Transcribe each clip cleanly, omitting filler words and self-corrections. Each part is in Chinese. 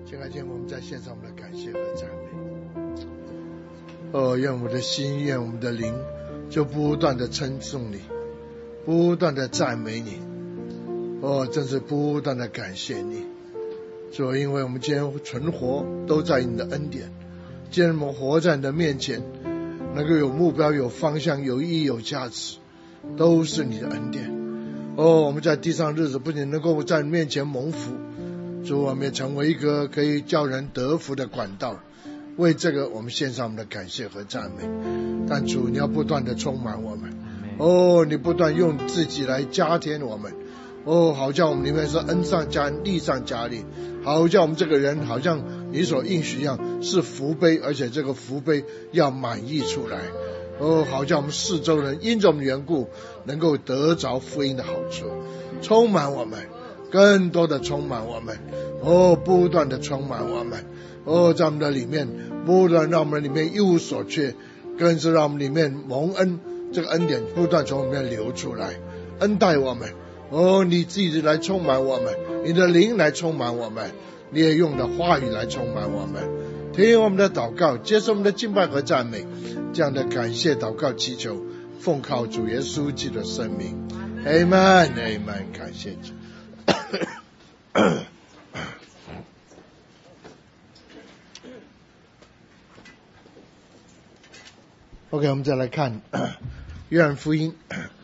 亲爱的，我们在献上我们的感谢和赞美。愿我们的心，愿我们的灵，就不断的称颂你，不断的赞美你。真是不断的感谢你。主，因为我们今天存活都在你的恩典，今天我们活在你的面前，能够有目标、有方向、有意义、有价值，都是你的恩典。我们在地上日子不仅能够在你面前蒙福，主，我们也成为一个可以叫人得福的管道。为这个我们献上我们的感谢和赞美。但主，你要不断的充满我们，你不断用自己来加添我们，好叫我们里面是恩上加恩，利上加利，好叫我们这个人好像你所应许一样，是福杯，而且这个福杯要满溢出来。好叫我们四周人因着我们的缘故能够得着福音的好处，充满我们，更多的充满我们，不断的充满我们，在我们的里面不断让我们里面一无所缺，更是让我们里面蒙恩，这个恩典不断从里面流出来，恩待我们。你自己来充满我们，你的灵来充满我们，你也用的话语来充满我们。听我们的祷告，接受我们的敬拜和赞美，这样的感谢祷告祈求，奉靠主耶稣基督的圣名 Amen Amen。 感谢主。OK， 我们再来看约翰福音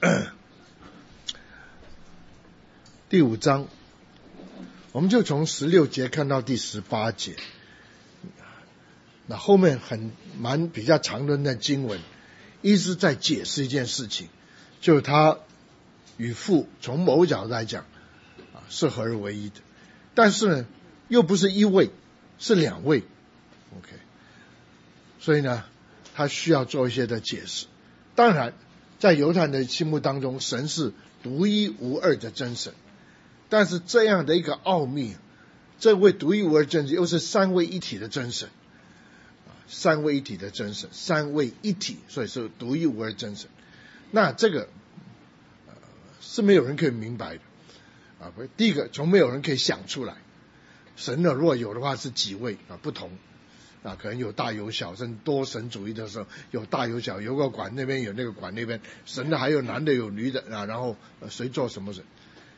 第5章，我们就从16节看到第18节。那后面比较长的那经文，一直在解释一件事情，就是他与父从某角度来讲是合而为一的，但是呢又不是一位，是2位。 OK， 所以呢他需要做一些的解释。当然在犹太人的心目当中，神是独一无二的真神，但是这样的一个奥秘，这位独一无二真神又是3位一体的真神，3位一体的真神，3位一体，所以是独一无二真神。那这个是没有人可以明白的第一个，从没有人可以想出来。神呢，如果有的话是几位不同可能有大有小，甚至多神主义的时候有大有小，有个管那边有那个管那边，神的还有男的有女的然后谁做什么神。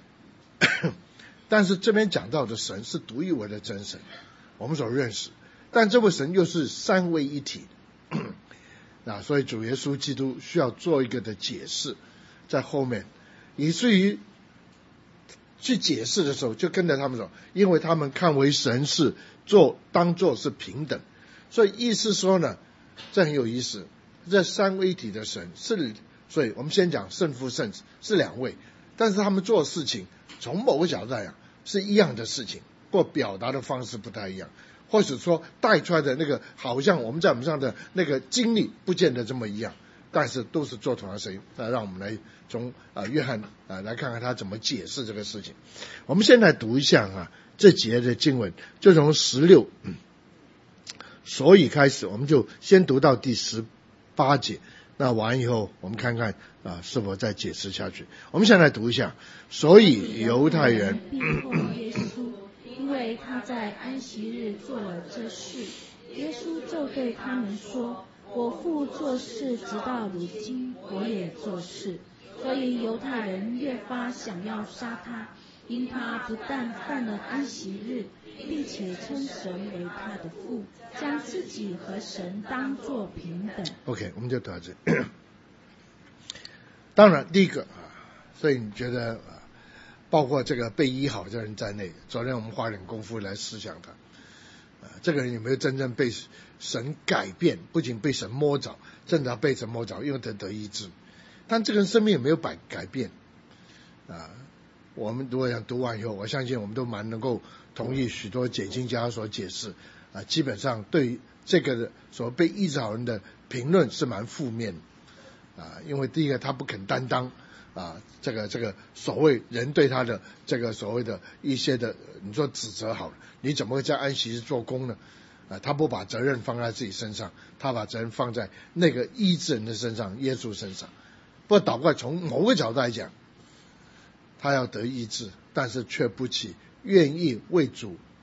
但是这边讲到的神是独一无二的真神，我们所认识，但这位神又是3位一体所以主耶稣基督需要做一个的解释在后面，以至于去解释的时候就跟着他们说，因为他们看为神是当作是平等，所以意思说呢，这很有意思，这3位一体的神是，所以我们先讲圣父圣子是2位，但是他们做事情从某个角度来讲是一样的事情，或表达的方式不太一样，或者说带出来的那个好像我们在我们上的那个经历不见得这么一样，但是都是做同样的事情。让我们来从约翰来看看他怎么解释这个事情。我们现在读一下这节的经文，就从16所以开始，我们就先读到第18节，那完以后我们看看是否再解释下去。我们先来读一下，所以犹太人逼迫耶稣，因为他在安息日做了这事。耶稣就对他们说，我父做事直到如今，我也做事。所以犹太人越发想要杀他，因他不但犯了安息日，并且称神为他的父，将自己和神当作平等。 OK， 我们就读到这里。当然第一个所以你觉得包括这个被医好的人在内，昨天我们花点功夫来思想他这个人有没有真正被神改变，不仅被神摸着，真的被神摸着，因为得医治，但这个人生命有没有改变我们如果想读完以后，我相信我们都蛮能够同意许多解经家所解释基本上对这个所被医治好人的评论是蛮负面因为第一个他不肯担当这个所谓人对他的这个所谓的一些的你说指责好了，你怎么会在安息日做工呢他不把责任放在自己身上，他把责任放在那个医治人的身上，耶稣身上。不过倒过来从某个角度来讲，他要得医治，但是却不起愿意为主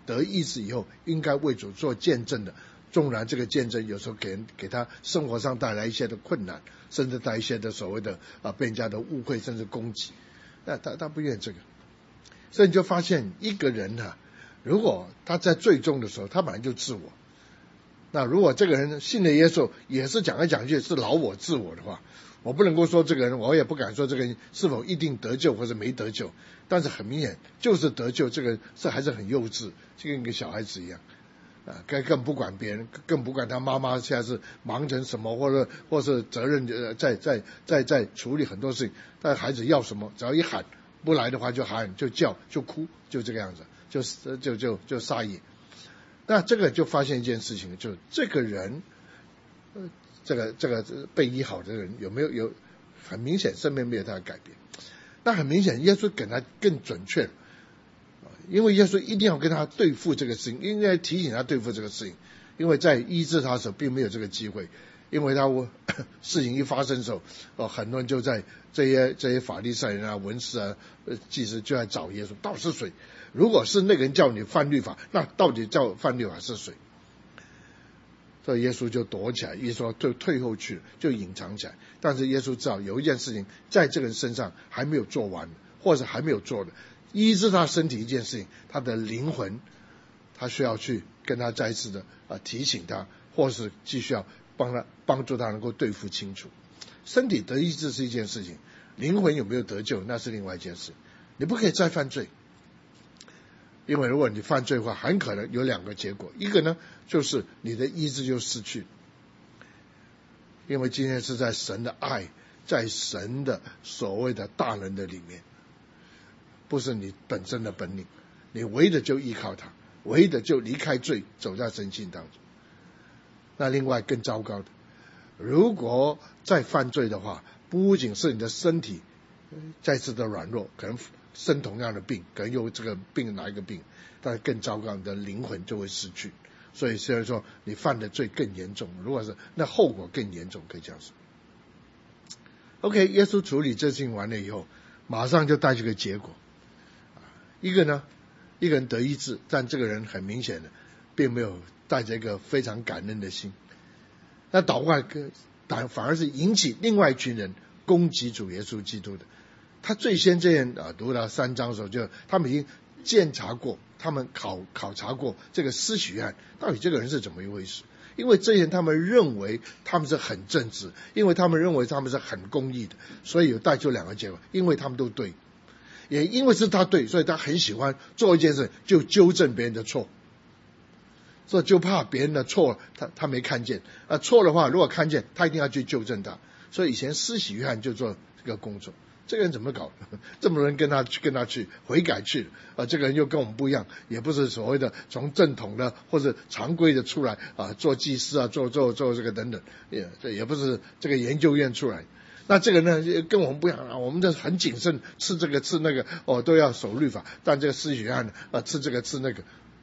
得医治以后，应该为主做见证的。纵然这个见证有时候给他生活上带来一些的困难，甚至带来一些的所谓的被人家的误会甚至攻击，那他不愿意这个。所以你就发现一个人如果他在最终的时候，他本来就自我。那如果这个人信了耶稣，也是讲来讲去是老我自我的话，我不能够说这个人，我也不敢说这个人是否一定得救或者没得救。但是很明显，就是得救，这个是还是很幼稚，就跟一个小孩子一样。更不管别人，更不管他妈妈现在是忙成什么，或是责任在处理很多事情。但孩子要什么，只要一喊不来的话，就喊就叫就哭，就这个样子，就撒野。那这个就发现一件事情，就这个人，这个被医好的人有很明显身边没有他的改变。那很明显，耶稣给他更准确了。因为耶稣一定要跟他对付这个事情，应该提醒他对付这个事情，因为在医治他的时候并没有这个机会，因为他事情一发生的时候，很多人就在这些法利赛人文士祭司就在找耶稣，到底是谁？如果是那个人叫你犯律法，那到底叫犯律法是谁？所以耶稣就躲起来，耶稣就退后去了，就隐藏起来。但是耶稣知道有一件事情在这个人身上还没有做完，或者还没有做的。医治他身体一件事情，他的灵魂，他需要去跟他再一次的提醒他，或是继续要帮助他能够对付清楚。身体得医治是一件事情，灵魂有没有得救那是另外一件事。你不可以再犯罪，因为如果你犯罪的话，很可能有两个结果，一个呢就是你的医治就失去，因为今天是在神的爱，在神的所谓的大能的里面。不是你本身的本领，你唯一的就依靠他，唯一的就离开罪，走在神性当中。那另外更糟糕的，如果再犯罪的话，不仅是你的身体再次的软弱，可能生同样的病，可能有这个病哪一个病，但更糟糕，你的灵魂就会失去。所以虽然说你犯的罪更严重，如果是那后果更严重，可以这样说。OK， 耶稣处理这事情完了以后，马上就带这个结果。一个人得医治，但这个人很明显的并没有带着一个非常感恩的心。那祷告反而是引起另外一群人攻击主耶稣基督的。他最先这样读到3章的时候，就他们已经监察过，他们考察过这个施洗约翰到底这个人是怎么一回事。因为这些人他们认为他们是很正直，因为他们认为他们是很公义的，所以有带出两个结果，因为他们都对。也因为是他对，所以他很喜欢做一件事就纠正别人的错，所以就怕别人的错他没看见错的话如果看见他一定要去纠正他。所以以前施洗约翰就做这个工作。这个人怎么搞这么多人跟他去悔改去这个人又跟我们不一样，也不是所谓的从正统的或者常规的出来做祭司做这个等等，也不是这个研究院出来。那这个呢跟我们不一样我们这很谨慎，吃这个吃那个都要守律法，但这个施洗约翰吃这个吃那个。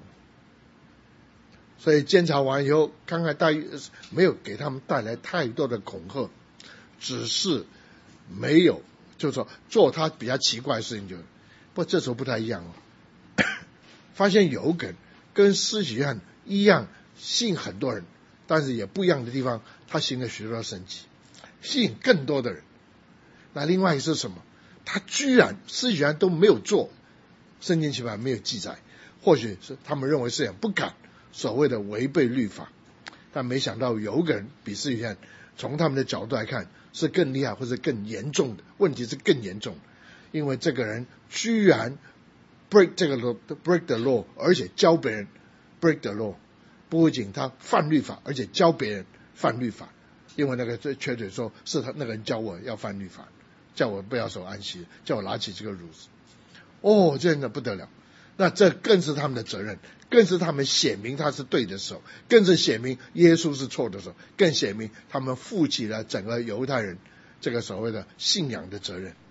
所以监察完以后，看看没有给他们带来太多的恐吓，只是没有就是说做他比较奇怪的事情不过这时候不太一样发现有个人跟施洗约翰一样信很多人，但是也不一样的地方，他行了许多神迹，吸引更多的人。那另外是什么？他居然施洗约翰都没有做，圣经起码没有记载，或许是他们认为是这样不敢所谓的违背律法，但没想到有个人比施洗约翰从他们的角度来看是更厉害或是更严重的，问题是更严重的，因为这个人居然 break the law， 而且教别人 break the law， 不仅他犯律法，而且教别人犯律法。因为那个瘸腿说是他那个人教我要犯律法，叫我不要守安息，叫我拿起这个褥子。这样的不得了，那这更是他们的责任，更是他们显明他是对的时候，更是显明耶稣是错的时候，更显明他们负起了整个犹太人这个所谓的信仰的责任。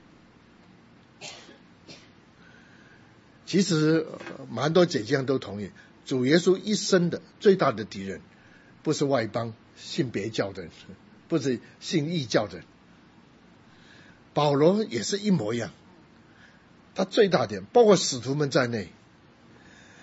其实蛮多姐姐都同意，主耶稣一生的最大的敌人不是外邦信别教的人，不是信异教的人。保罗也是一模一样，他最大点包括使徒们在内，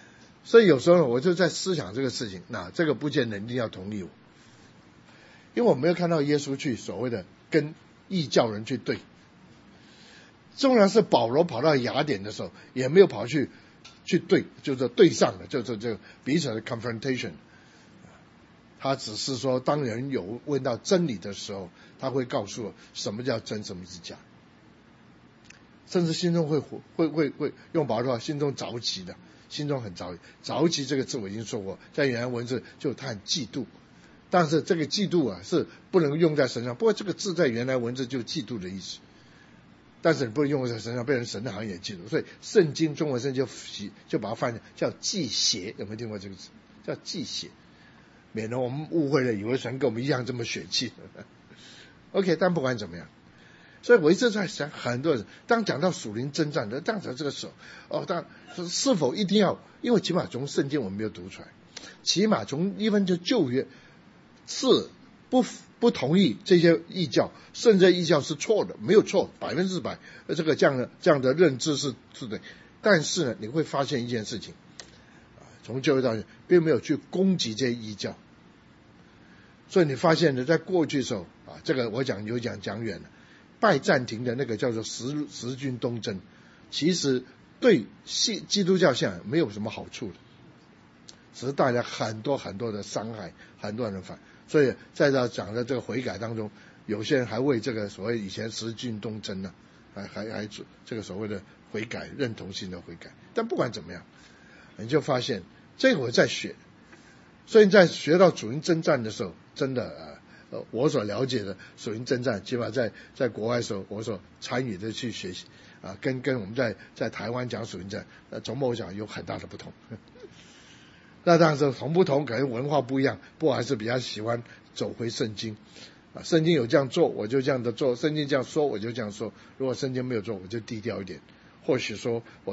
所以有时候我就在思想这个事情，那这个不见得一定要同意我，因为我没有看到耶稣去所谓的跟异教人去对。纵然是保罗跑到雅典的时候，也没有跑去对，就是对上的，就是这个彼此的 confrontation。他只是说，当人有问到真理的时候，他会告诉我什么叫真，什么是假，甚至心中会用保罗的话，心中着急的，心中很着急。着急这个字我已经说过，在原来文字就他很嫉妒，但是这个嫉妒啊是不能用在神上。不过这个字在原来文字就嫉妒的意思，但是你不能用在神上，变成神好像也嫉妒。所以圣经中文圣经就把它翻译叫忌邪，有没有听过这个字？叫忌邪，免得我们误会了，以为神跟我们一样这么血气。OK， 但不管怎么样，所以我一直在想，很多人当讲到属灵征战的，当讲这个时候，当是否一定要？因为起码从圣经我们没有读出来，起码从一分就旧约是不同意这些异教，甚至异教是错的，没有错，100%这样的认知是对。但是呢，你会发现一件事情，从旧约到现在，并没有去攻击这些异教。所以你发现呢，在过去的时候这个我讲远了，拜占庭的那个叫做十军东征，其实对基督教信仰没有什么好处的，只是带来很多很多的伤害，很多人反。所以在这讲的这个悔改当中，有些人还为这个所谓以前十军东征呢，还这个所谓的悔改，认同性的悔改。但不管怎么样，你就发现这个我在学，所以在学到属灵征战的时候，真的我所了解的属灵征战，起码在国外的时候，我所参与的去学习跟我们在台湾讲属灵战，从某讲有很大的不同。那当然是同不同，可能文化不一样，不过还是比较喜欢走回圣经圣经有这样做，我就这样的做；圣经这样说，我就这样说。如果圣经没有做，我就低调一点。或许说我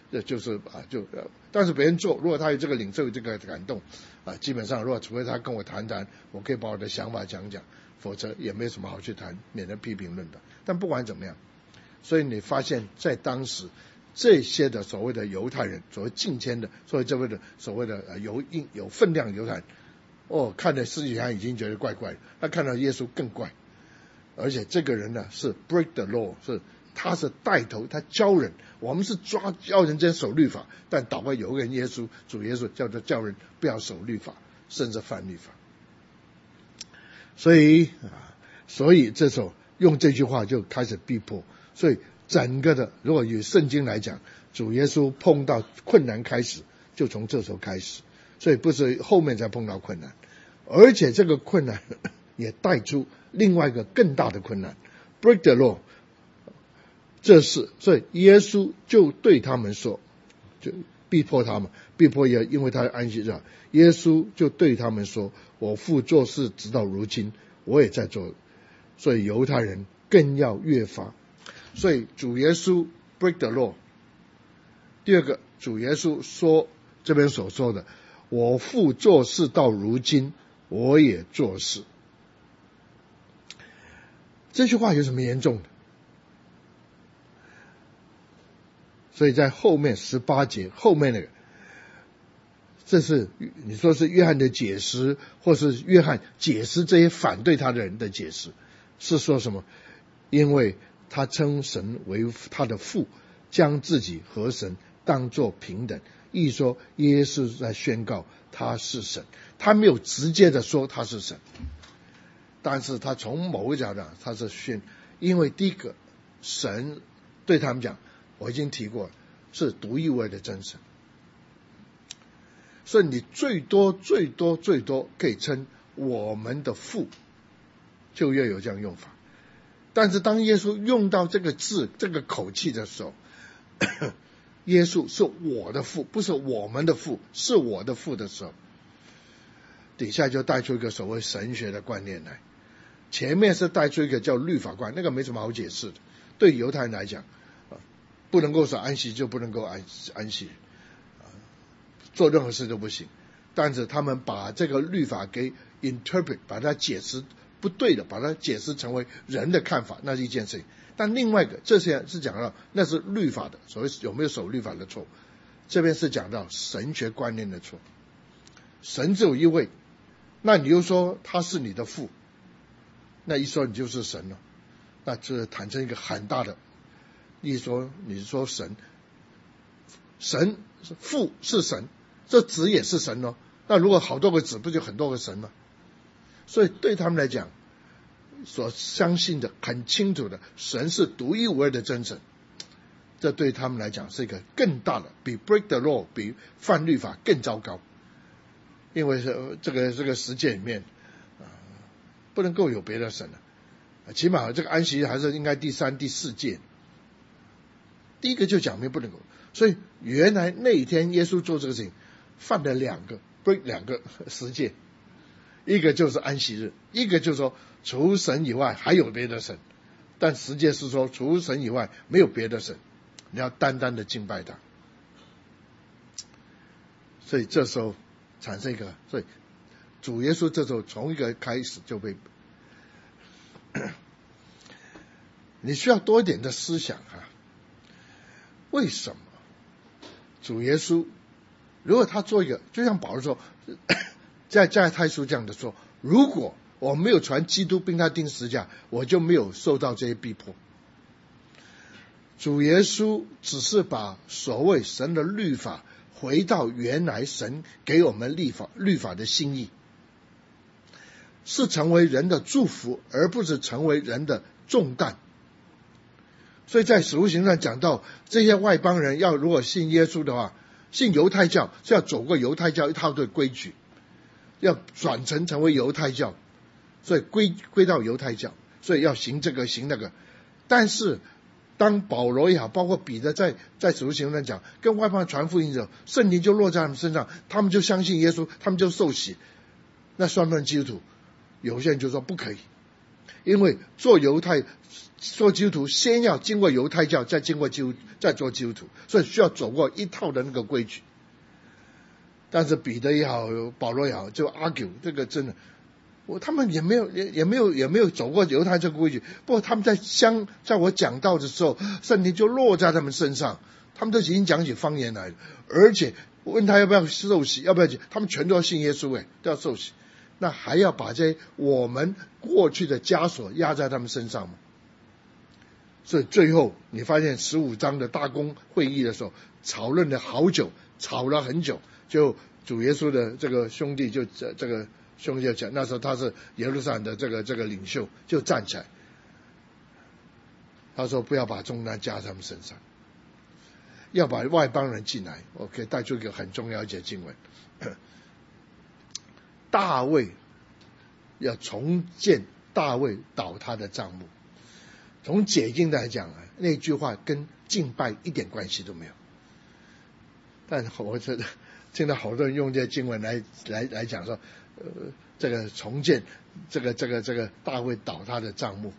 但是别人做，如果他有这个领受这个感动基本上如果除非他跟我谈，我可以把我的想法讲，否则也没有什么好去谈，免得批评论的。但不管怎么样，所以你发现在当时这些的所谓的犹太人，所谓敬虔的，所谓的有分量犹太人，看的世界上已经觉得怪怪的，他看到耶稣更怪，而且这个人呢是 break the law， 他是带头，他教人，我们是教人真守律法，但祷告有个人主耶稣叫人不要守律法，甚至犯律法。所以这时候用这句话就开始逼迫，所以整个的如果以圣经来讲，主耶稣碰到困难开始就从这时候开始，所以不是后面才碰到困难，而且这个困难也带出另外一个更大的困难 break the law。所以耶稣就对他们说，就逼迫他们，逼迫也因为他的安息日，耶稣就对他们说，我父做事直到如今，我也在做，所以犹太人更要越发。所以主耶稣 break the law。 第二个，主耶稣说这边所说的，我父做事到如今，我也做事，这句话有什么严重的？所以在后面18节后面那个，这是你说是约翰的解释，或是约翰解释这些反对他的人的解释，是说什么？因为他称神为他的父，将自己和神当作平等，意说耶稣在宣告他是神，他没有直接的说他是神，但是他从某个角度讲他是因为第一个神对他们讲，我已经提过，是独一无二的真神，所以你最多可以称我们的父，就越有这样用法。但是当耶稣用到这个字这个口气的时候，耶稣是我的父，不是我们的父，是我的父的时候，底下就带出一个所谓神学的观念来。前面是带出一个叫律法观，那个没什么好解释的。对犹太人来讲，不能够守安息就不能够安息，做任何事都不行。但是他们把这个律法给 interpret， 把它解释不对的，把它解释成为人的看法，那是一件事情。但另外一个，这些是讲到那是律法的，所谓有没有守律法的错， 这边是讲到神学观念的错。神只有一位，那你又说他是你的父，那一说你就是神了，那这产生一个很大的，一说你说神父是神，这子也是神哦，那如果好多个子，不就很多个神吗？所以对他们来讲，所相信的很清楚的，神是独一无二的真神，这对他们来讲是一个更大的，比 break the law 比犯律法更糟糕。因为这个世界里面不能够有别的神了，起码这个安息日还是应该第3、第4届。第一个就讲明不能够，所以原来那一天耶稣做这个事情犯了2个十诫，一个就是安息日，一个就是说除神以外还有别的神，但十诫是说除神以外没有别的神，你要单单的敬拜他。所以这时候产生一个，所以主耶稣这时候从一个开始就被你需要多一点的思想为什么主耶稣如果他做一个，就像保罗说在太书这样的说，如果我没有传基督并他钉十字架，我就没有受到这些逼迫。主耶稣只是把所谓神的律法回到原来神给我们律法的心意，是成为人的祝福，而不是成为人的重担。所以在使徒行传讲到这些外邦人要如果信耶稣的话，信犹太教是要走过犹太教一套的规矩，要转成为犹太教，所以归到犹太教，所以要行这个行那个。但是当保罗也好，包括彼得在使徒行传讲跟外邦人传福音的时候，圣灵就落在他们身上，他们就相信耶稣，他们就受洗，那算不算基督徒？有些人就说不可以，因为做基督徒先要经过犹太教，再做基督徒，所以需要走过一套的那个规矩。但是彼得也好，保罗也好，就 argue 这个真的，他们也没有走过犹太这个规矩。不过他们在我讲道的时候，圣灵就落在他们身上，他们都已经讲起方言来了，而且问他要不要受洗，要不要洗，他们全都要信耶稣，都要受洗。那还要把这些我们过去的枷锁压在他们身上吗？所以最后你发现15章的大公会议的时候，讨论了好久，吵了很久，就主耶稣的这个兄弟就讲，那时候他是耶路撒冷的这个领袖，就站起来，他说不要把重担加在他们身上，要把外邦人进来。我可以带出一个很重要一节经文，大卫要重建大卫倒塌的帐幕。从解经来讲那句话跟敬拜一点关系都没有。但我觉得听到好多人用这些经文来讲说，这个重建这个大卫倒塌的帐幕，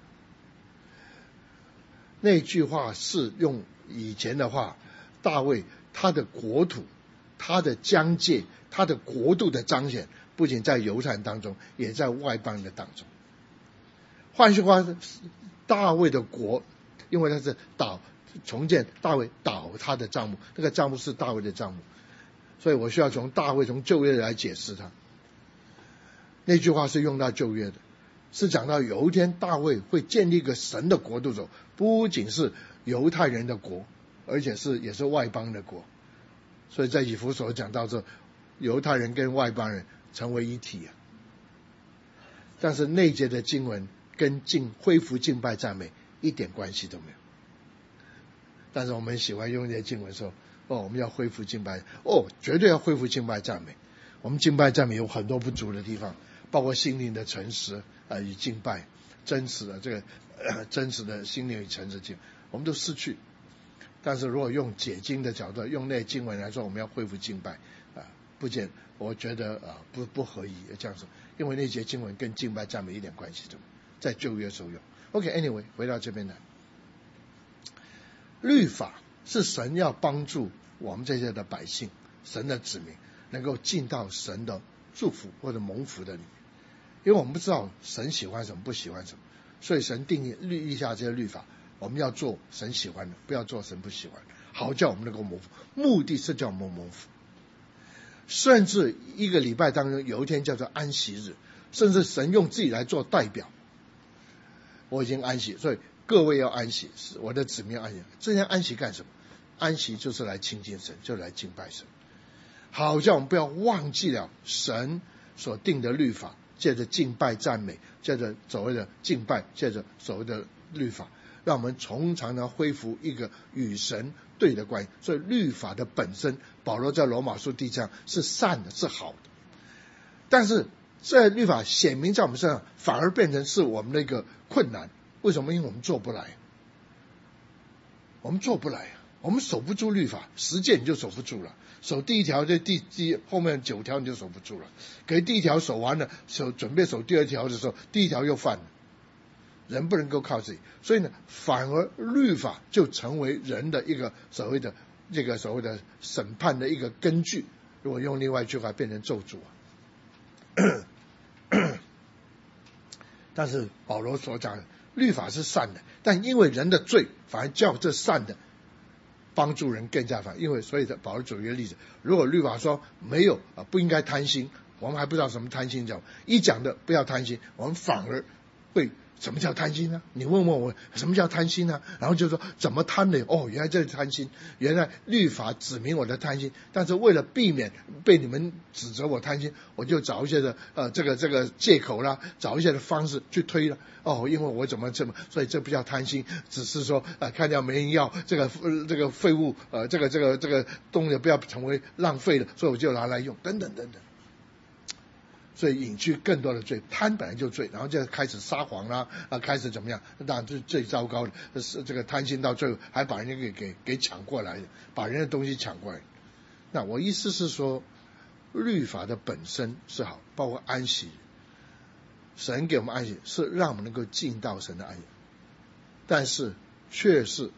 那句话是用以前的话，大卫他的国土、他的疆界、他的国度的彰显，不仅在犹太人当中，也在外邦人的当中。换句话，大卫的国，因为他是重建大卫倒他的帐幕，那个帐幕是大卫的帐幕，所以我需要从旧约来解释它。那句话是用到旧约的，是讲到有一天大卫会建立一个神的国度，不仅是犹太人的国，而且也是外邦的国。所以在以弗所讲到这，犹太人跟外邦人成为一体但是那节的经文跟恢复敬拜赞美一点关系都没有。但是我们喜欢用这些经文说，我们要恢复敬拜，绝对要恢复敬拜赞美。我们敬拜赞美有很多不足的地方，包括心灵的诚实与敬拜，真实的心灵与诚实敬拜，我们都失去。但是如果用解经的角度，用那些经文来说，我们要恢复敬拜我觉得不合宜这样说，因为那些经文跟敬拜赞美一点关系都没有，在旧约时候用。OK，anyway， 回到这边来，律法是神要帮助我们这些的百姓，神的子民能够进到神的祝福或者蒙福的里面，因为我们不知道神喜欢什么不喜欢什么，所以神立下这些律法，我们要做神喜欢的，不要做神不喜欢的。 好叫我们能够蒙福，目的是叫我们蒙福。甚至一个礼拜当中有一天叫做安息日，甚至神用自己来做代表。我已经安息，所以各位要安息，我的子民要安息。这天安息干什么？安息就是来亲近神，就来敬拜神，好叫我们不要忘记了神所定的律法，借着敬拜赞美，借着所谓的敬拜，借着所谓的律法，让我们从常的恢复一个与神对的关系。所以律法的本身，保罗在罗马书第3是善的，是好的，但是这律法显明在我们身上，反而变成是我们的一个困难。为什么？因为我们做不来，我们做不来，我们守不住律法，实践你就守不住了。守第1条，这后面9条你就守不住了。可是第1条守完了，准备守第2条的时候，第1条又犯了。人不能够靠自己，所以呢，反而律法就成为人的一个所谓的审判的一个根据。如果用另外一句话，变成咒诅但是保罗所讲的律法是善的，但因为人的罪，反而叫这善的帮助人更加因为所以保罗举一个例子，如果律法说没有不应该贪心，我们还不知道什么贪心，一讲的不要贪心，我们反而会什么叫贪心呢？你问我什么叫贪心呢？然后就说怎么贪呢？哦，原来这是贪心，原来律法指明我的贪心，但是为了避免被你们指责我贪心，我就找一些的这个借口啦，找一些的方式去推了。哦，因为我怎么，所以这不叫贪心，只是说看到没人要这个废物这个东西不要成为浪费了，所以我就拿来用，等等等等。所以引去更多的罪，贪本来就罪，然后就开始撒谎啦，开始怎么样？当然最糟糕的是这个贪心到最后还把人家给抢过来，把人的东西抢过来。那我意思是说，律法的本身是好，包括安息，神给我们安息是让我们能够进到神的安息，但是却是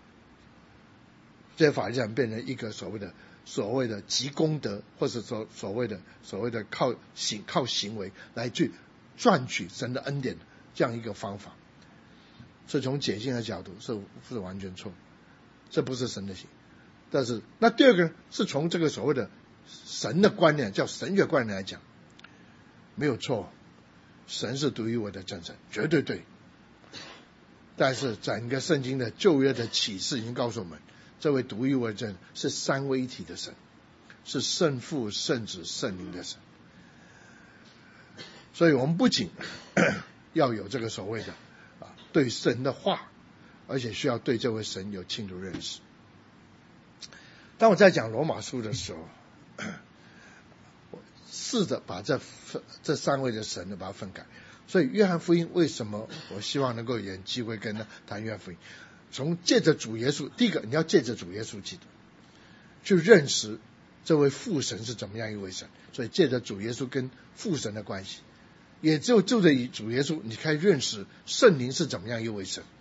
这些法律上变成一个所谓的积功德，或者说所谓的靠行为来去赚取神的恩典这样一个方法，所以从解经的角度是完全错，这不是神的行。但是那第二个是从这个所谓的神的观念，叫神学观念来讲，没有错，神是独一无二的真神，绝对对。但是整个圣经的旧约的启示已经告诉我们，这位独一无二的真神是三位一体的神，是圣父、圣子、圣灵的神。所以我们不仅要有这个所谓的对神的话，而且需要对这位神有清楚认识。当我在讲罗马书的时候，我试着把这三位的神把它分开。所以约翰福音为什么我希望能够有机会跟他谈约翰福音，从借着主耶稣，第一个你要借着主耶稣基督去认识这位父神是怎么样一位神，所以借着主耶稣跟父神的关系，也就着主耶稣你可以认识圣灵是怎么样一位神。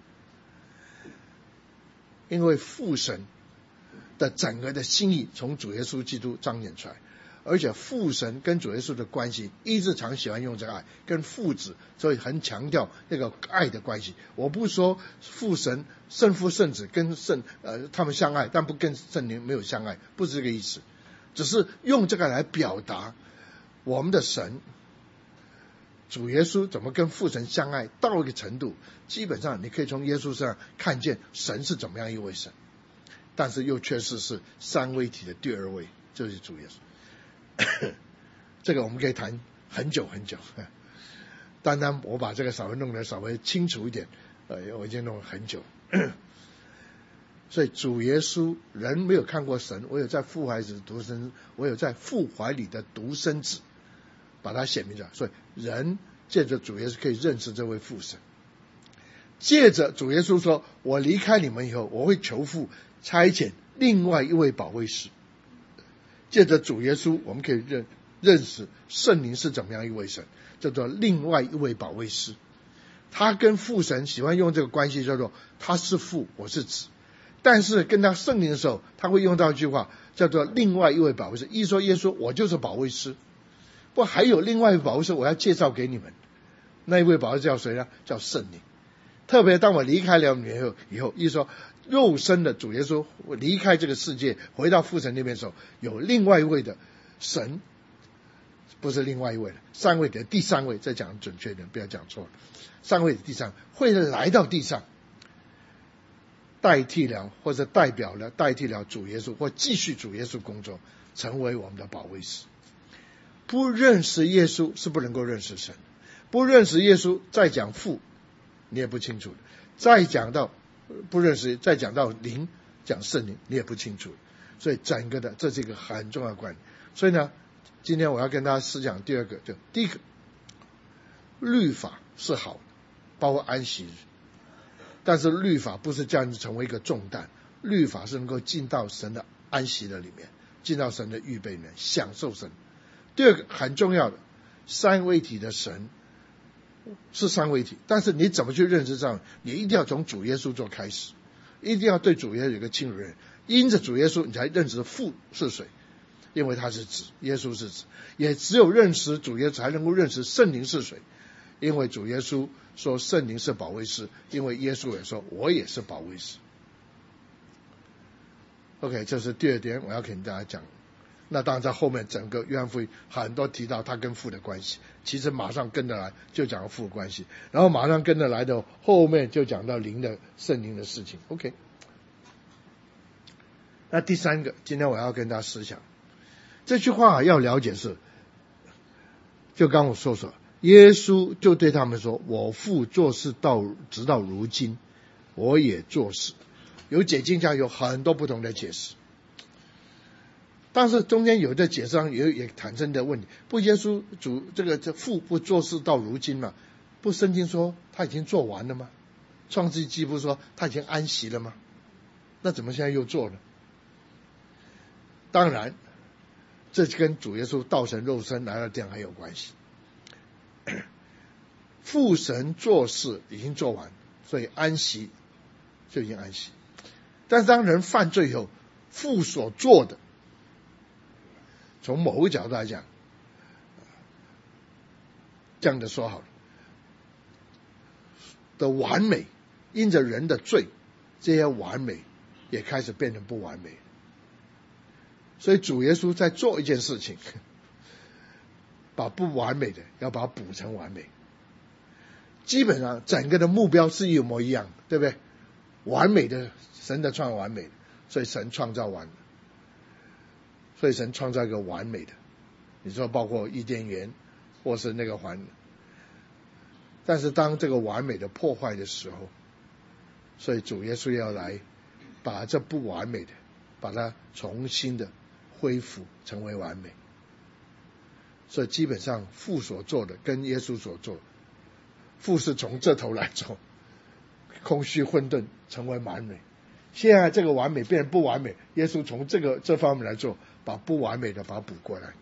因为父神的整个的心意从主耶稣基督彰显出来，而且父神跟主耶稣的关系一直常喜欢用这个爱跟父子，所以很强调那个爱的关系。我不是说父神圣父圣子跟他们相爱，但不跟圣灵没有相爱，不是这个意思，只是用这个来表达我们的神主耶稣怎么跟父神相爱到一个程度，基本上你可以从耶稣身上看见神是怎么样一位神，但是又确实是三位一体的第二位，就是主耶稣。这个我们可以谈很久很久，单单我把这个稍微弄得稍微清楚一点，我已经弄了很久。所以主耶稣，人没有看过神，我有在父怀里独生，我有在父怀里的独生子，把它显明出来。所以人借着主耶稣可以认识这位父神。借着主耶稣说，我离开你们以后，我会求父差遣另外一位保惠师。借着主耶稣，我们可以认识圣灵是怎么样一位神，叫做另外一位保惠师。他跟父神喜欢用这个关系，叫做他是父，我是子。但是跟他圣灵的时候，他会用到一句话，叫做另外一位保惠师。一说耶稣，我就是保惠师，不还有另外一位保惠师，我要介绍给你们。那一位保惠师叫谁呢？叫圣灵。特别当我离开了你们以后，一说肉身的主耶稣离开这个世界回到父神那边的时候，有另外一位的神，不是另外一位了，三位的第三位，再讲准确一点，不要讲错了，三位的第三位会来到地上，代替了或者代表了代替了主耶稣，或继续主耶稣工作，成为我们的保惠师。不认识耶稣是不能够认识神，不认识耶稣再讲父你也不清楚，再讲到不认识，再讲到灵讲圣灵你也不清楚，所以整个的这是一个很重要的观念。所以呢，今天我要跟大家思讲第二个，就第一个，律法是好的，包括安息日，但是律法不是这样成为一个重担，律法是能够进到神的安息的里面，进到神的预备里面，享受神。第二个很重要的，三位一体的神是三位一体，但是你怎么去认识上，你一定要从主耶稣做开始，一定要对主耶稣有一个清楚认识，因着主耶稣你才认识父是谁，因为他是子，耶稣是子，也只有认识主耶稣才能够认识圣灵是谁，因为主耶稣说圣灵是保惠师，因为耶稣也说我也是保惠师。 OK， 这是第二点我要跟大家讲。那当然在后面整个约翰福音很多提到他跟父的关系，其实马上跟着来就讲到父的关系，然后马上跟着来的后面就讲到灵的圣灵的事情。 OK， 那第三个今天我要跟大家思想这句话要了解是，就刚我说耶稣就对他们说，我父做事直到如今我也做事。有解经家有很多不同的解释，但是中间有的解释上也产生的问题，不耶稣主这父不做事到如今嘛？不圣经说他已经做完了吗？创世纪不说他已经安息了吗？那怎么现在又做了？当然这跟主耶稣道成肉身来到这样还有关系。父神做事已经做完，所以安息就已经安息。但是当人犯罪以后，父所做的，从某个角度来讲，这样的说好了，的完美，因着人的罪，这些完美也开始变成不完美。所以主耶稣在做一件事情，把不完美的要把它补成完美。基本上整个的目标是一模一样，对不对？完美的，神的创完美的，所以神创造完，所以神创造一个完美的。你说包括伊甸园或是那个环，但是当这个完美的破坏的时候，所以主耶稣要来把这不完美的把它重新的恢复成为完美。所以基本上父所做的跟耶稣所做的，父是从这头来做，空虚混沌成为完美，现在这个完美变成不完美，耶稣从这方面来做，把不完美的把它补过来。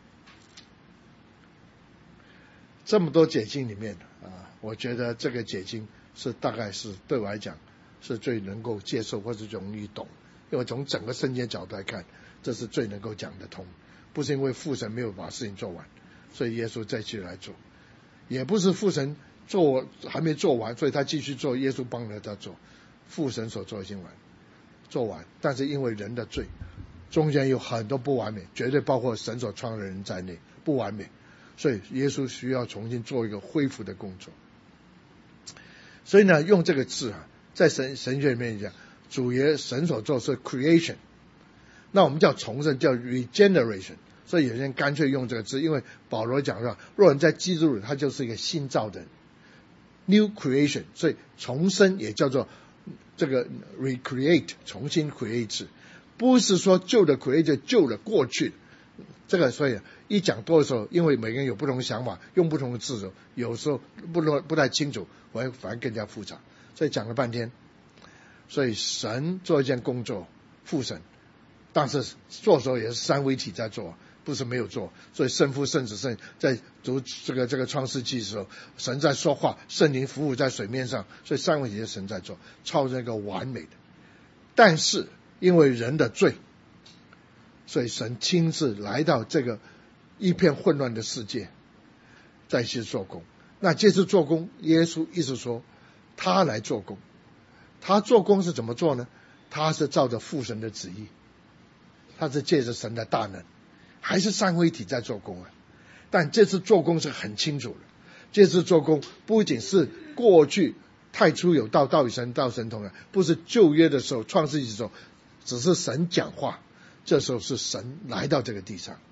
这么多解经里面我觉得这个解经是大概是对我来讲是最能够接受或是容易懂，因为从整个圣经角度来看，这是最能够讲得通，不是因为父神没有把事情做完，所以耶稣再去来做，也不是父神还没做完，所以他继续做，耶稣帮了他做，父神所做已经做完，但是因为人的罪，中间有很多不完美，绝对包括神所创的人在内不完美，所以耶稣需要重新做一个恢复的工作。所以呢，用这个字在神学里面讲，神所做是 creation， 那我们叫重生，叫 regeneration， 所以有些人干脆用这个字，因为保罗讲说，若人在基督里，他就是一个新造的人 new creation， 所以重生也叫做这个 recreate， 重新 create， 不是说旧的 create 旧的过去这个。所以一讲多的时候，因为每个人有不同的想法，用不同的字的时候，有时候不太清楚，反而更加复杂，所以讲了半天。所以神做一件工作，父神，但是做的时候也是三位一体在做，不是没有做。所以圣父圣子圣在读这个创世纪的时候，神在说话，圣灵服务在水面上，所以三位一体的神在做，创造一个完美的。但是因为人的罪，所以神亲自来到这个一片混乱的世界，再去做工。那这次做工，耶稣一直说他来做工， 他做工是怎么做呢？他是照着父神的旨意，他是借着神的大能，还是三位一体在做工啊？但这次做工是很清楚的，这次做工不仅是过去太初有道，道与神，道神同在，不是旧约的时候，创世纪的时候只是神讲话，这时候是神来到这个地上，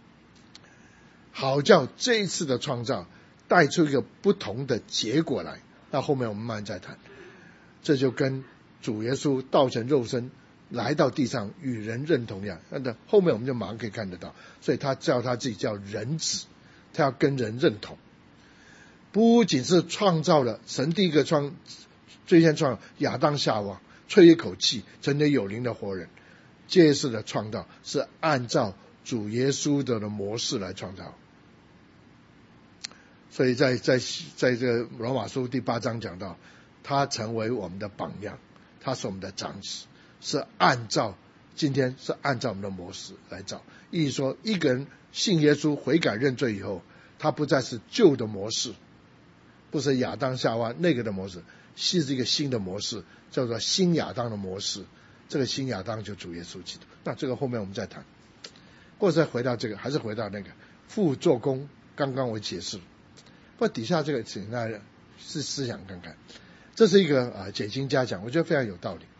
好叫这一次的创造带出一个不同的结果来。那后面我们慢慢再谈，这就跟主耶稣道成肉身来到地上与人认同一样。那后面我们就马上可以看得到，所以他叫他自己叫人子，他要跟人认同。不仅是创造了神第一个最先创亚当夏娃，吹一口气成为有灵的活人，这次的创造是按照主耶稣的模式来创造。所以在这个罗马书第8章讲到，他成为我们的榜样，他是我们的长子，是今天是按照我们的模式来造。意思说，一个人信耶稣悔改认罪以后，他不再是旧的模式，不是亚当夏娃那个的模式，是一个新的模式，叫做新亚当的模式。这个新亚当就主耶稣基督。那这个后面我们再谈。或者再回到这个，还是回到那个父做工，刚刚我解释。不过底下这个请大家是思想看看，这是一个解经家讲，我觉得非常有道理。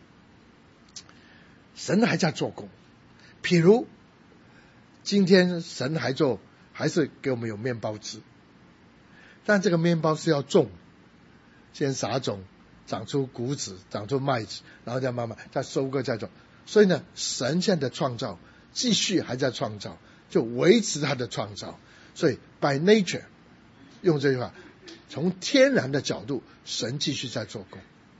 神还在做工，譬如今天神还是给我们有面包吃，但这个面包是要种，先撒种，长出谷子，长出麦子，然后再慢慢再收割再种。所以呢，神现在的创造继续还在创造，就维持他的创造。所以 by nature 用这句话，从天然的角度，神继续在做工。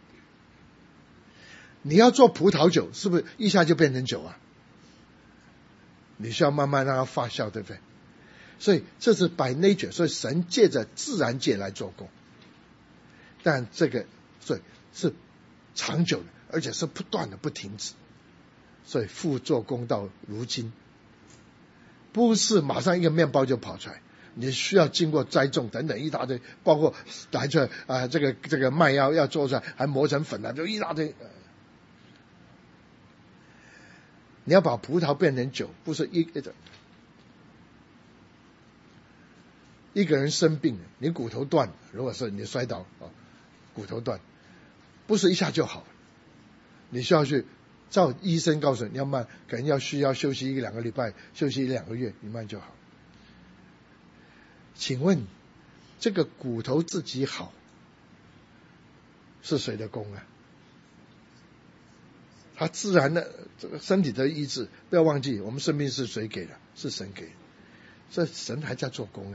你要做葡萄酒，是不是一下就变成酒啊？你需要慢慢让它发酵，对不对？所以这是 by nature， 所以神借着自然界来做工。但这个所以是长久的，而且是不断的，不停止。所以父做工到如今，不是马上一个面包就跑出来，你需要经过栽种等等一大堆，包括来出来这个麦要做出来，还磨成粉就一大堆。你要把葡萄变成酒，不是一个人生病，你骨头断，如果是你摔倒骨头断，不是一下就好，你需要去照医生告诉你要慢，可能需要休息1-2个礼拜，休息1-2个月，你慢就好。请问这个骨头自己好是谁的功啊？他自然的这个身体的医治，不要忘记我们生命是谁给的？是神给的，所以神还在做工。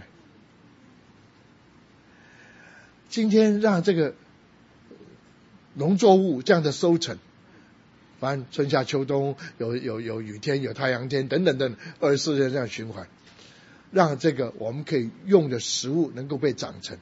今天让这个农作物这样的收成，反正春夏秋冬有雨天，有太阳天等等等24天这样循环，让这个我们可以用的食物能够被长成，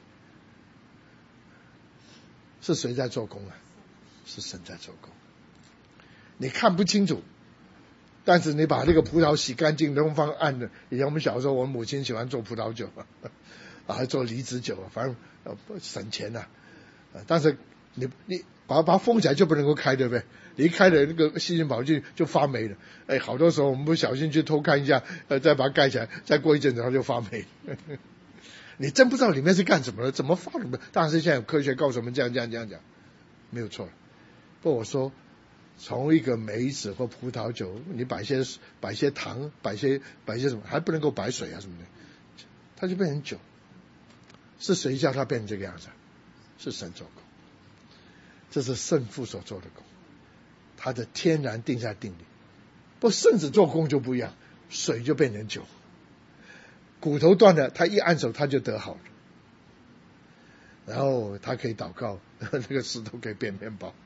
是谁在做工啊？是神在做工。你看不清楚，但是你把这个葡萄洗干净，能放暗的。以前我们小时候，我们母亲喜欢做葡萄酒做梨子酒，反正省钱但是你把它封起来就不能够开，对不对？你一开了，那个细菌跑进去就发霉了。好多时候我们不小心去偷看一下，再把它盖起来，再过一阵子它就发霉。你真不知道里面是干什么的，怎么发的？但是现在有科学告诉我们这样讲，没有错。不过我说，从一个梅子或葡萄酒，你摆些糖，摆些什么，还不能够摆水什么的，它就变成酒。是谁叫它变成这个样子？是神做工，这是圣父所做的工，他的天然定下定理。不，圣子做工就不一样，水就变成酒，骨头断了，他一按手他就得好了，然后他可以祷告，那个石头可以变面包。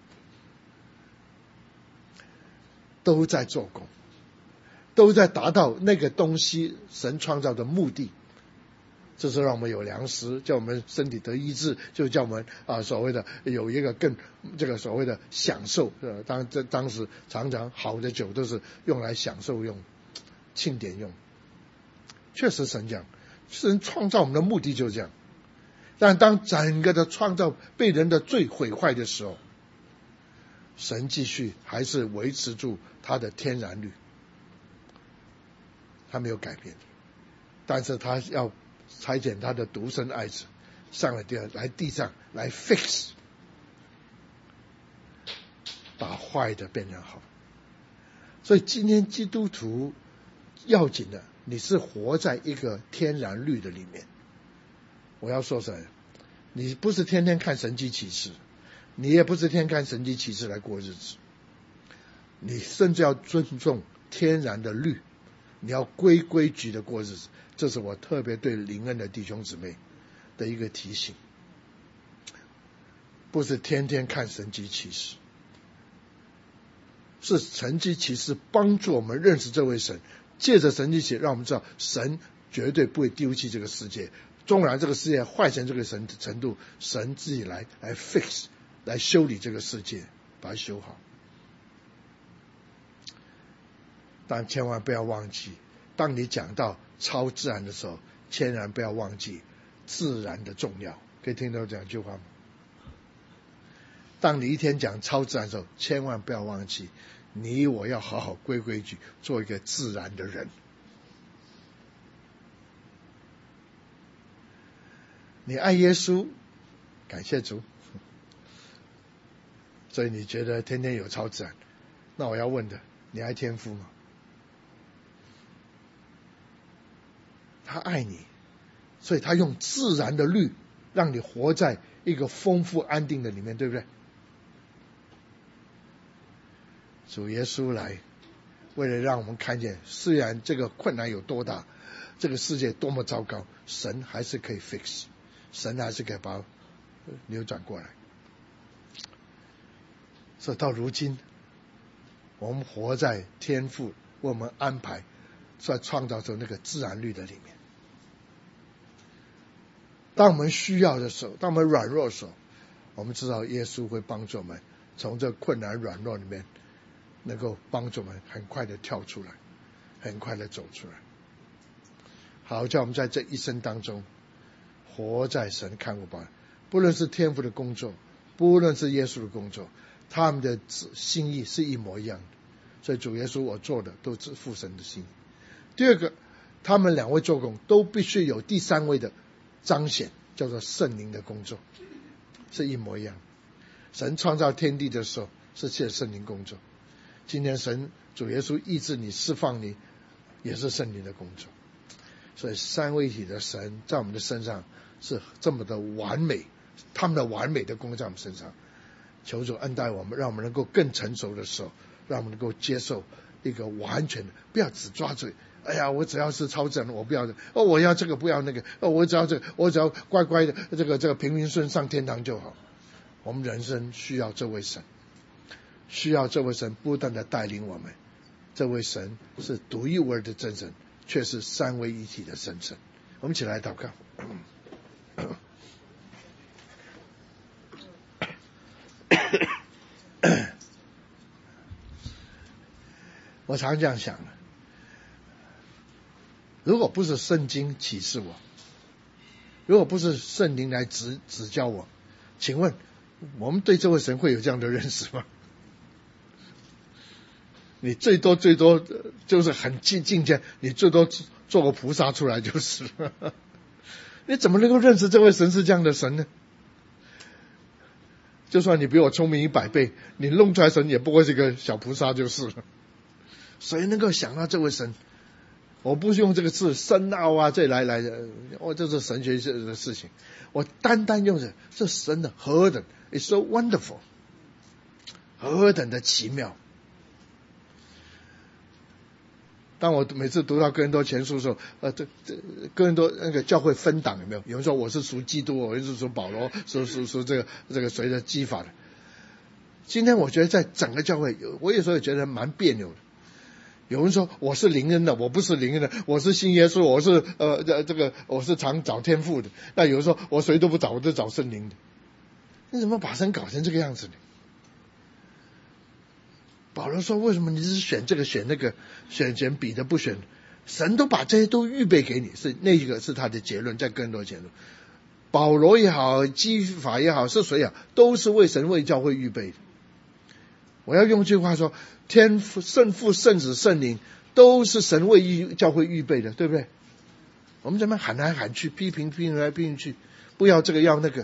都在做工，都在达到那个东西神创造的目的。这是让我们有粮食，叫我们身体得医治，就叫我们所谓的有一个更这个所谓的享受。当时常常好的酒都是用来享受用，庆典用。确实神讲，神创造我们的目的就是这样。但当整个的创造被人的罪毁坏的时候， 神继续还是维持住他的天然律，他没有改变，但是他要差遣他的独生爱子上了地上来 fix， 把坏的变成好。所以今天基督徒要紧的，你是活在一个天然律的里面。我要说什么？你不是天天看神迹奇事，你也不是天天看神迹奇事来过日子，你甚至要尊重天然的律，你要规矩的过日子。这是我特别对灵恩的弟兄姊妹的一个提醒，不是天天看神迹奇事，是神迹奇事帮助我们认识这位神，借着神迹奇事让我们知道神绝对不会丢弃这个世界，纵然这个世界坏成这个程度，神自己来 fix， 来修理这个世界，把它修好。但千万不要忘记，当你讲到超自然的时候，千万不要忘记自然的重要。可以听到这样一句话吗？当你一天讲超自然的时候，千万不要忘记你我要好好规矩，做一个自然的人。你爱耶稣，感谢主，所以你觉得天天有超自然。那我要问的，你爱天父吗？他爱你，所以他用自然的律让你活在一个丰富安定的里面，对不对？主耶稣来，为了让我们看见，虽然这个困难有多大，这个世界多么糟糕，神还是可以 fix， 神还是可以把它扭转过来。所以到如今，我们活在天父为我们安排在创造出那个自然律的里面。当我们需要的时候，当我们软弱的时候，我们知道耶稣会帮助我们从这困难软弱里面能够帮助我们很快的跳出来，很快的走出来。好，叫我们在这一生当中活在神看顾吧，不论是天父的工作，不论是耶稣的工作，他们的心意是一模一样的。所以主耶稣我做的都是父神的心意。第二个，他们两位做工都必须有第三位的彰显，叫做圣灵的工作，是一模一样。神创造天地的时候是借圣灵工作，今天神主耶稣医治你释放你也是圣灵的工作。所以三位一体的神在我们的身上是这么的完美，他们的完美的工在我们身上。求主恩待我们，让我们能够更成熟的时候，让我们能够接受一个完全的，不要只抓住哎呀，我只要是超自然，我不要我要这个不要那个我只要这个，我只要乖乖的这个平平顺上天堂就好。我们人生需要这位神，需要这位神不断的带领我们。这位神是独一无二的真神，却是三位一体的神神。我们一起来祷告。我常这样想的，如果不是圣经启示我，如果不是圣灵来指教我，请问我们对这位神会有这样的认识吗？你最多就是很近前，你最多做个菩萨出来就是了。你怎么能够认识这位神是这样的神呢？就算你比我聪明100倍，你弄出来神也不会是个小菩萨就是了。谁能够想到这位神？我不是用这个字深奥啊，这来这是神学的事情。我单单用着这神的何等 ，it's so wonderful， 何等的奇妙。当我每次读到哥林多前书的时候，哥林多那个教会分党有没有？有人说我是属基督，我是属保罗，属这个随着基法的。今天我觉得在整个教会，我有时候也觉得蛮别扭的。有人说我是灵恩的，我不是灵恩的，我是信耶稣，我是我是常找天父的。那有人说我谁都不找，我就找圣灵的。你怎么把神搞成这个样子呢？保罗说为什么你只选这个选那个，选彼得不选？神都把这些都预备给你，是那个是他的结论，在更多结论。保罗也好，基法也好，是谁啊，都是为神为教会预备的。 我要用句话说，天父、圣父、圣子、圣灵都是神为教会预备的，对不对？我们怎么喊来喊去，批评来批评去，不要这个要那个，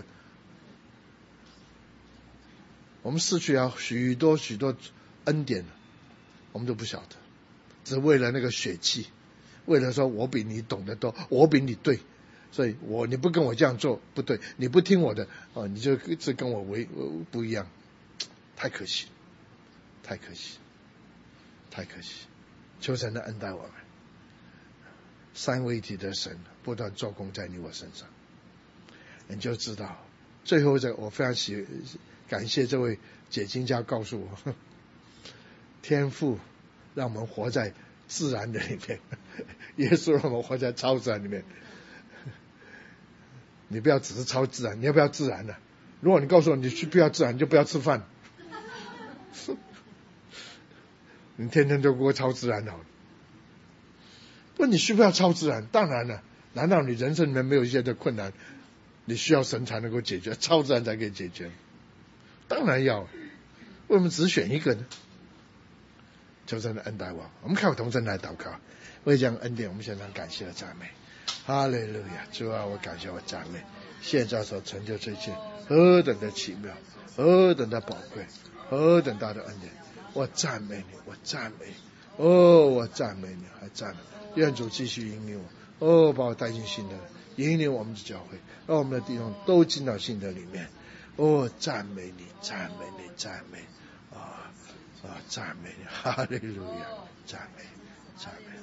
我们失去了许多恩典了，我们都不晓得，只为了那个血气，为了说我比你懂得多，我比你对，所以你不跟我这样做不对，你不听我的你就是跟我不一样，太可惜，太可惜，太可惜。求神的恩待我们，三位一体的神不断做工在你我身上，你就知道。最后我非常感谢这位解经家告诉我，天父让我们活在自然的里面，耶稣让我们活在超自然里面。你不要只是超自然，你要不要自然呢？如果你告诉我你去不要自然，你就不要吃饭。你天天都过超自然好了。问你需不需要超自然？当然了，难道你人生里面没有一些的困难，你需要神才能够解决，超自然才可以解决？当然要，为什么只选一个呢？求神的恩待我们靠同声来祷告，为这样恩典，我们献上感谢和赞美。哈利路亚！主啊，我感谢我赞美，现在所成就这一切，何等的奇妙，何等的宝贵，何等大的恩典！我赞美你，我赞美你，我赞美你，还赞美你。愿主继续引领我，把我带进新的，引领我们的教会，让我们的弟兄都进到新的里面。赞美你，赞美你，赞美赞美你，哈利路亚，赞美，赞美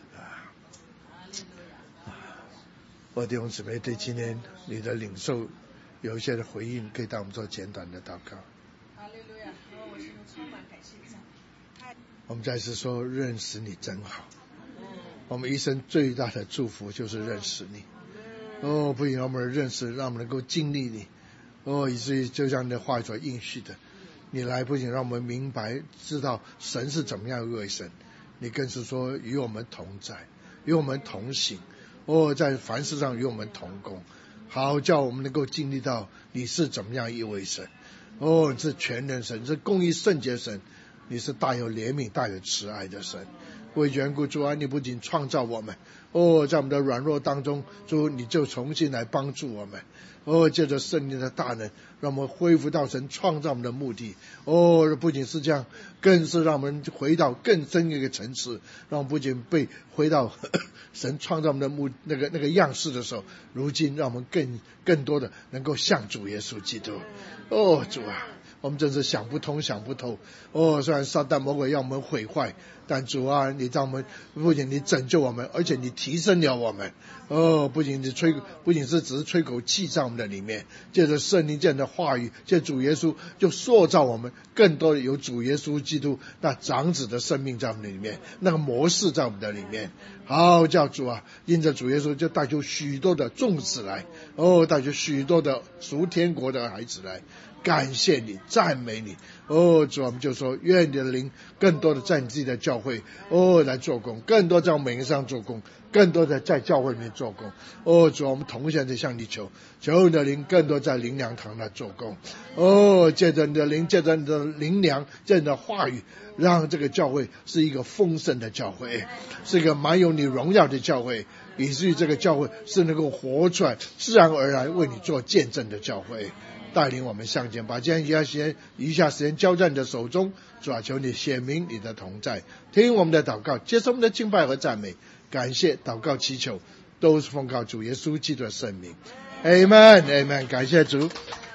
我弟兄姊妹对今天你的领受有一些的回应，可以带我们做简短的祷告。 哈利路亚！我是充满感谢神。 我们再次说，认识你真好。我们一生最大的祝福就是认识你。不仅让我们认识，让我们能够经历你。以至于就像你的话所应许的，你来不仅让我们明白知道神是怎么样一位神，你更是说与我们同在，与我们同行。在凡事上与我们同工，好叫我们能够经历到你是怎么样一位神。你是全能神，是公义圣洁神，你是大有怜悯大有慈爱的神。为缘故，主啊，你不仅创造我们，在我们的软弱当中，主你就重新来帮助我们。借着圣灵的大能，让我们恢复到神创造我们的目的。不仅是这样，更是让我们回到更深一个层次，让我们不仅被回到神创造我们的那个样式的时候，如今让我们更多的能够像主耶稣基督。主啊，我们真是想不通想不透。虽然撒旦魔鬼要我们毁坏，但主啊，你让我们不仅你拯救我们，而且你提升了我们。不仅是只是吹口气在我们的里面，借着圣灵这样的话语，借主耶稣就塑造我们，更多的有主耶稣基督那长子的生命在我们的里面，那个模式在我们的里面。好叫主啊，因着主耶稣就带出许多的众子来，带出许多的属天国的孩子来。感谢你，赞美你。主，我们就说，愿你的灵更多的在你自己的教会来做工，更多在我们每个上做工，更多的在教会里面做工。主，我们同样的向你求你的灵更多在灵粮堂来做工。借着你的灵，借着你的灵粮，借着你的话语，让这个教会是一个丰盛的教会，是一个满有你荣耀的教会，以至于这个教会是能够活出来，自然而然为你做见证的教会。带领我们向前，把今天余下时间交在你的手中。主啊，求你显明你的同在，听我们的祷告，接受我们的敬拜和赞美，感谢祷告祈求，都是奉靠主耶稣基督的圣名。Amen， 感谢主。